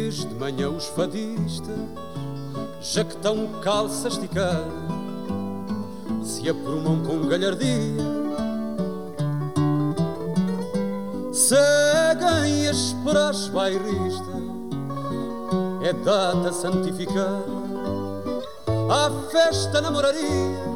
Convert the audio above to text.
pois de manhã os fadistas já que estão calça esticada se aprumam com galhardia. Seguem a esperar as bairristas, é data santificada à festa na moraria